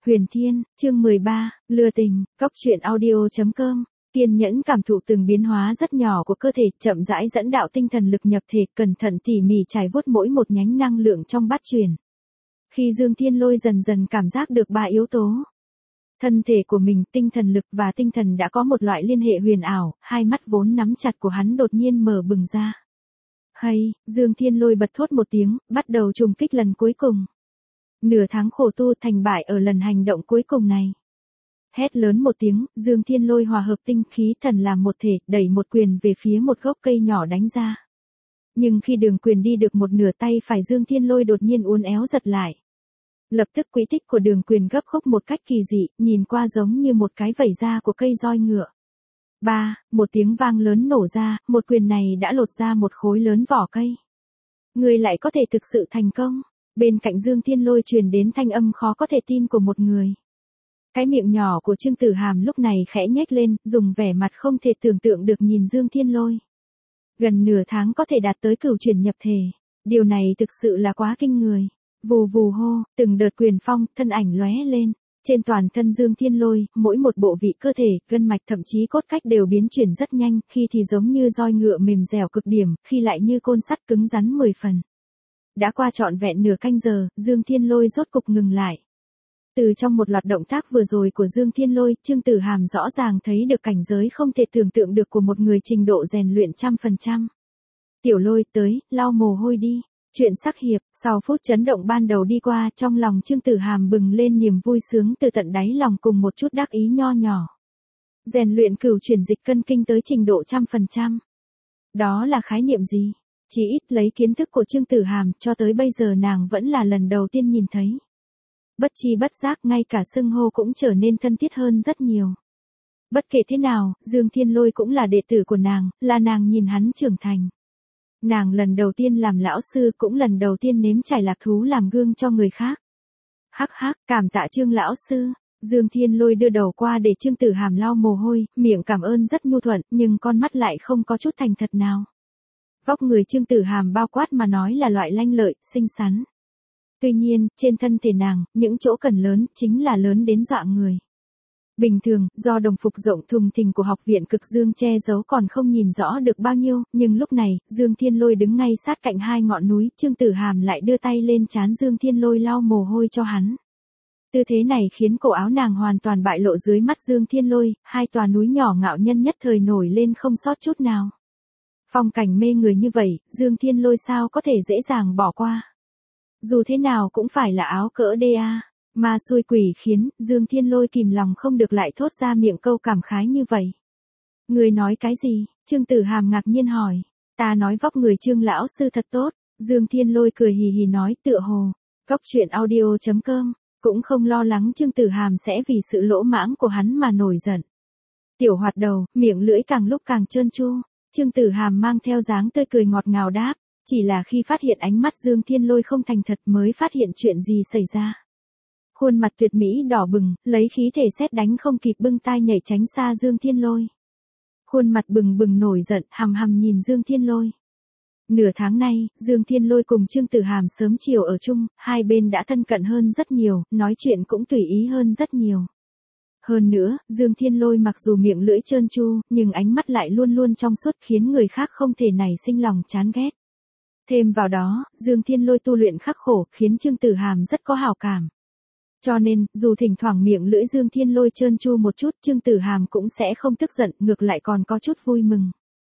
Huyền Thiên, chương 13, lừa tình, Cóc truyện audio.com. Kiên nhẫn cảm thụ từng biến hóa rất nhỏ của cơ thể, chậm rãi dẫn đạo tinh thần lực nhập thể, cẩn thận tỉ mỉ trải vuốt mỗi một nhánh năng lượng trong bát truyền. Khi Dương Thiên Lôi dần dần cảm giác được ba yếu tố. Thân thể của mình, tinh thần lực và tinh thần đã có một loại liên hệ huyền ảo, hai mắt vốn nắm chặt của hắn đột nhiên mở bừng ra. Hay, Dương Thiên Lôi bật thốt một tiếng, bắt đầu trùng kích lần cuối cùng. Nửa tháng khổ tu thành bại ở lần hành động cuối cùng này. Hét lớn một tiếng, Dương Thiên Lôi hòa hợp tinh khí thần làm một thể, đẩy một quyền về phía một gốc cây nhỏ đánh ra. Nhưng khi đường quyền đi được một nửa tay phải Dương Thiên Lôi đột nhiên uốn éo giật lại. Lập tức quỹ tích của đường quyền gấp khúc một cách kỳ dị, nhìn qua giống như một cái vẩy da của cây roi ngựa. Một tiếng vang lớn nổ ra, một quyền này đã lột ra một khối lớn vỏ cây. Người lại có thể thực sự thành công. Bên cạnh Dương Thiên Lôi truyền đến thanh âm khó có thể tin của một người. Cái miệng nhỏ của Trương Tử Hàm lúc này khẽ nhếch lên, dùng vẻ mặt không thể tưởng tượng được nhìn Dương Thiên Lôi. Gần nửa tháng có thể đạt tới cửu chuyển nhập thể. Điều này thực sự là quá kinh người. Vù vù hô, từng đợt quyền phong, thân ảnh lóe lên. Trên toàn thân Dương Thiên Lôi, mỗi một bộ vị cơ thể, gân mạch thậm chí cốt cách đều biến chuyển rất nhanh, khi thì giống như roi ngựa mềm dẻo cực điểm, khi lại như côn sắt cứng rắn 10 phần. Đã qua trọn vẹn nửa canh giờ, Dương Thiên Lôi rốt cục ngừng lại. Từ trong một loạt động tác vừa rồi của Dương Thiên Lôi, Trương Tử Hàm rõ ràng thấy được cảnh giới không thể tưởng tượng được của một người trình độ rèn luyện 100%. Tiểu Lôi tới, lau mồ hôi đi. Chuyện sắc hiệp, sau phút chấn động ban đầu đi qua, trong lòng Trương Tử Hàm bừng lên niềm vui sướng từ tận đáy lòng cùng một chút đắc ý nho nhỏ. Rèn luyện cửu chuyển dịch cân kinh tới trình độ 100%. Đó là khái niệm gì? Chỉ ít lấy kiến thức của Trương Tử Hàm, cho tới bây giờ nàng vẫn là lần đầu tiên nhìn thấy. Bất chi bất giác ngay cả xưng hô cũng trở nên thân thiết hơn rất nhiều. Bất kể thế nào, Dương Thiên Lôi cũng là đệ tử của nàng, là nàng nhìn hắn trưởng thành. Nàng lần đầu tiên làm lão sư cũng lần đầu tiên nếm trải lạc thú làm gương cho người khác. Hắc hắc, cảm tạ Trương lão sư. Dương Thiên Lôi đưa đầu qua để Trương Tử Hàm lau mồ hôi, miệng cảm ơn rất nhu thuận, nhưng con mắt lại không có chút thành thật nào. Vóc người Trương Tử Hàm bao quát mà nói là loại lanh lợi, xinh xắn. Tuy nhiên, trên thân thể nàng, những chỗ cần lớn, chính là lớn đến dọa người. Bình thường, do đồng phục rộng thùng thình của học viện Cực Dương che giấu còn không nhìn rõ được bao nhiêu, nhưng lúc này, Dương Thiên Lôi đứng ngay sát cạnh hai ngọn núi, Trương Tử Hàm lại đưa tay lên trán Dương Thiên Lôi lau mồ hôi cho hắn. Tư thế này khiến cổ áo nàng hoàn toàn bại lộ dưới mắt Dương Thiên Lôi, hai tòa núi nhỏ ngạo nhân nhất thời nổi lên không sót chút nào. Phong cảnh mê người như vậy, Dương Thiên Lôi sao có thể dễ dàng bỏ qua. Dù thế nào cũng phải là áo cỡ DA. Ma xui quỷ khiến, Dương Thiên Lôi kìm lòng không được lại thốt ra miệng câu cảm khái như vậy. Người nói cái gì? Trương Tử Hàm ngạc nhiên hỏi. Ta nói vóc người Trương lão sư thật tốt. Dương Thiên Lôi cười hì hì nói tựa hồ. Cóc truyện audio.com. Cũng không lo lắng Trương Tử Hàm sẽ vì sự lỗ mãng của hắn mà nổi giận. Tiểu hoạt đầu, miệng lưỡi càng lúc càng trơn tru. Trương Tử Hàm mang theo dáng tươi cười ngọt ngào đáp. Chỉ là khi phát hiện ánh mắt Dương Thiên Lôi không thành thật mới phát hiện chuyện gì xảy ra. Khuôn mặt tuyệt mỹ đỏ bừng, lấy khí thể sét đánh không kịp bưng tai nhảy tránh xa Dương Thiên Lôi. Khuôn mặt bừng bừng nổi giận, hằm hằm nhìn Dương Thiên Lôi. Nửa tháng nay, Dương Thiên Lôi cùng Trương Tử Hàm sớm chiều ở chung, hai bên đã thân cận hơn rất nhiều, nói chuyện cũng tùy ý hơn rất nhiều. Hơn nữa, Dương Thiên Lôi mặc dù miệng lưỡi trơn tru, nhưng ánh mắt lại luôn luôn trong suốt khiến người khác không thể nảy sinh lòng chán ghét. Thêm vào đó, Dương Thiên Lôi tu luyện khắc khổ, khiến Trương Tử Hàm rất có hảo cảm. Cho nên, dù thỉnh thoảng miệng lưỡi Dương Thiên Lôi trơn tru một chút, Trương Tử Hàm cũng sẽ không tức giận, ngược lại còn có chút vui mừng.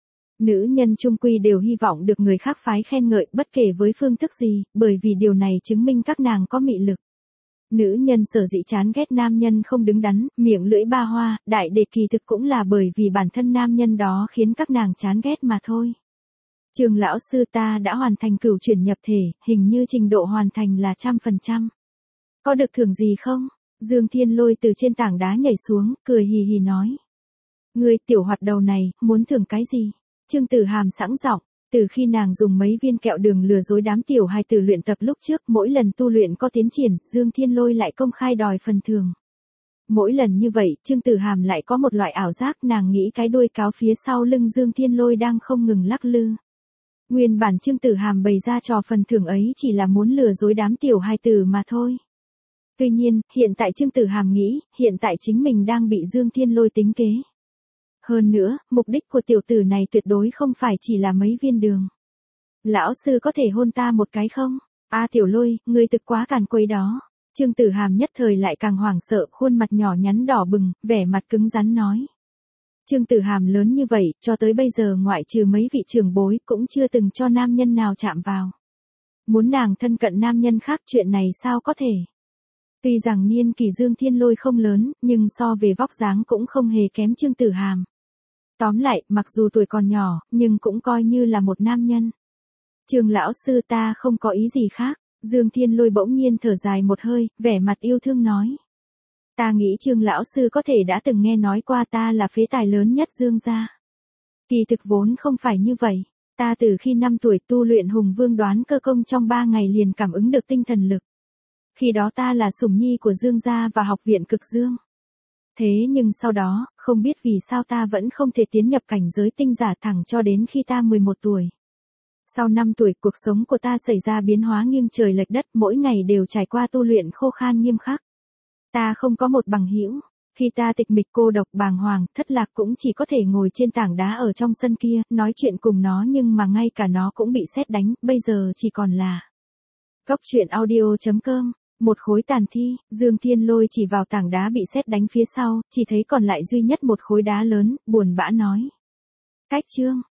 Nữ nhân chung quy đều hy vọng được người khác phái khen ngợi, bất kể với phương thức gì, bởi vì điều này chứng minh các nàng có mị lực. Nữ nhân sở dĩ chán ghét nam nhân không đứng đắn, miệng lưỡi ba hoa, đại để kỳ thực cũng là bởi vì bản thân nam nhân đó khiến các nàng chán ghét mà thôi. Trương lão sư, ta đã hoàn thành cửu chuyển nhập thể, hình như trình độ hoàn thành là 100%. Có được thưởng gì không? Dương Thiên Lôi từ trên tảng đá nhảy xuống, cười hì hì nói. Người tiểu hoạt đầu này, muốn thưởng cái gì? Trương Tử Hàm sẵn giọng, từ khi nàng dùng mấy viên kẹo đường lừa dối đám tiểu hài tử luyện tập lúc trước, mỗi lần tu luyện có tiến triển, Dương Thiên Lôi lại công khai đòi phần thưởng. Mỗi lần như vậy, Trương Tử Hàm lại có một loại ảo giác, nàng nghĩ cái đuôi cáo phía sau lưng Dương Thiên Lôi đang không ngừng lắc lư. Nguyên bản Trương Tử Hàm bày ra trò phần thưởng ấy chỉ là muốn lừa dối đám tiểu hài tử mà thôi. Tuy nhiên, hiện tại Trương Tử Hàm nghĩ, hiện tại chính mình đang bị Dương Thiên Lôi tính kế. Hơn nữa, mục đích của tiểu tử này tuyệt đối không phải chỉ là mấy viên đường. Lão sư có thể hôn ta một cái không? A Tiểu Lôi, ngươi thực quá càn quấy đó. Trương Tử Hàm nhất thời lại càng hoảng sợ, khuôn mặt nhỏ nhắn đỏ bừng, vẻ mặt cứng rắn nói. Trương Tử Hàm lớn như vậy, cho tới bây giờ ngoại trừ mấy vị trưởng bối cũng chưa từng cho nam nhân nào chạm vào. Muốn nàng thân cận nam nhân khác chuyện này sao có thể? Tuy rằng niên kỷ Dương Thiên Lôi không lớn, nhưng so về vóc dáng cũng không hề kém Trương Tử Hàm. Tóm lại, mặc dù tuổi còn nhỏ, nhưng cũng coi như là một nam nhân. Trương lão sư ta không có ý gì khác. Dương Thiên Lôi bỗng nhiên thở dài một hơi, vẻ mặt yêu thương nói. Ta nghĩ Trương lão sư có thể đã từng nghe nói qua ta là phế tài lớn nhất Dương gia. Kỳ thực vốn không phải như vậy. Ta từ khi 5 tuổi tu luyện Hùng Vương Đoán Cơ Công trong 3 ngày liền cảm ứng được tinh thần lực. Khi đó ta là sủng nhi của Dương gia và học viện Cực Dương. Thế nhưng sau đó, không biết vì sao ta vẫn không thể tiến nhập cảnh giới tinh giả thẳng cho đến khi ta 11 tuổi. Sau 5 tuổi, cuộc sống của ta xảy ra biến hóa nghiêng trời lệch đất, mỗi ngày đều trải qua tu luyện khô khan nghiêm khắc. Ta không có một bằng hữu, khi ta tịch mịch cô độc bàng hoàng, thất lạc cũng chỉ có thể ngồi trên tảng đá ở trong sân kia, nói chuyện cùng nó nhưng mà ngay cả nó cũng bị sét đánh, bây giờ chỉ còn là. Góc truyện audio.com. Một khối tàn thi, Dương Thiên Lôi chỉ vào tảng đá bị sét đánh phía sau, chỉ thấy còn lại duy nhất một khối đá lớn, buồn bã nói. Cách chương.